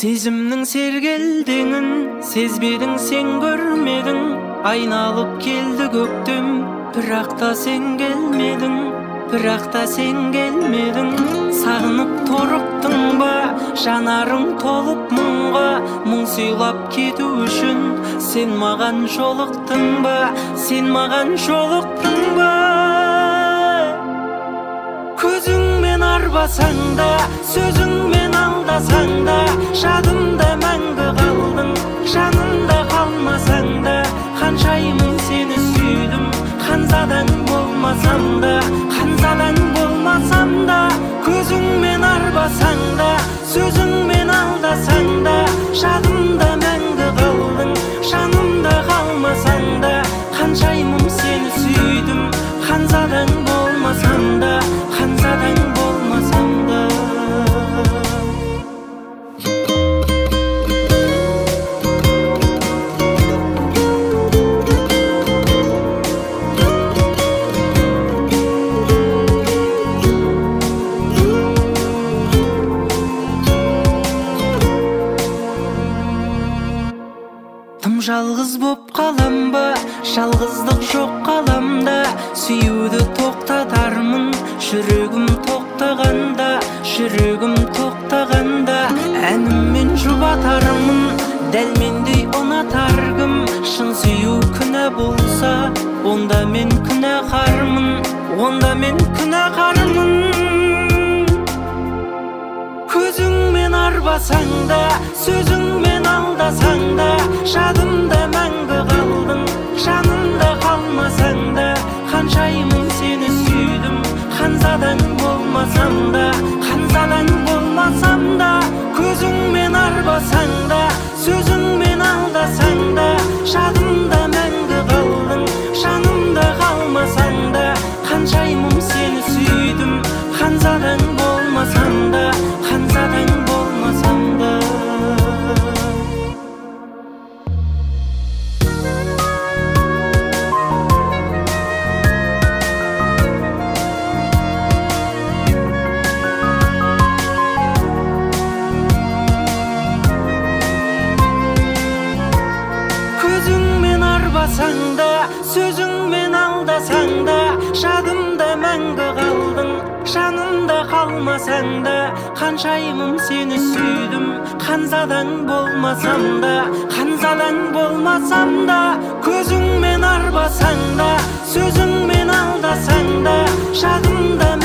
Сезімнің сергелдеңін сезбедің, сен көрмедің. Айналып келді көктем, бірақ та сен келмедің, бірақ та сен келмедің. Сағынып торықтың ба, жанарың толып мұңға. Мұң сыйлап кету үшін сен маған жолықтың ба, сен маған жолықтың ба? Көзіңмен арбасаң да, сөзіңмен алдасаң да, жадымда мәңгі қалдың, жанымда қалмасаң да. Қаншайым сені сүйдім, ханзадаң болмасам да, ханзадаң болмасам да. Көзіңмен арбасаң да, сөзіңмен алдасаң да, жадымда мәңгі қалдың, жанымда қалмасаң да. Қаншайым сені сүйдім, ханзадаң болмасам да, ханзадаң болмасам да. Тым жалғыз боп қалам ба, жалғыздық жоқ қаламда. Сүюді тоқтатармын, жүрегім тоқтағанда, жүрегім тоқтағанда. Әніммен жұбатармын, дәл мендей ұнатар кім? Шын сүю күнә болса, онда мен күнәһармын, онда мен күнәһармын. Көзіңмен арбасаң да, сөзіңмен алдасаң да, жадымда мәңгі қалдың, жанымда қалмасаң да. Қаншайым сені сүйдім, ханзадаң болмасам да, ханзадаң болмасам да. Көзіңмен арбасаң да, сөзіңмен алдасаң да, жадымда мәңгі қалдың, жанымда қалмасаң да. Қаншайым сені сүйдім, ханзадаң болмасам да, ханзадаң болмасам да. Көзіңмен арбасаң да, сөзіңмен алдасаң да, жадымда мәңгі қалдың, жанымда қалмасаң да. Қаншайым сені сүйдім, ханзадаң болмасам да, ханзадаң болмасам да. Көзіңмен арбасаң да, сөзіңмен алдасаң да, жадымда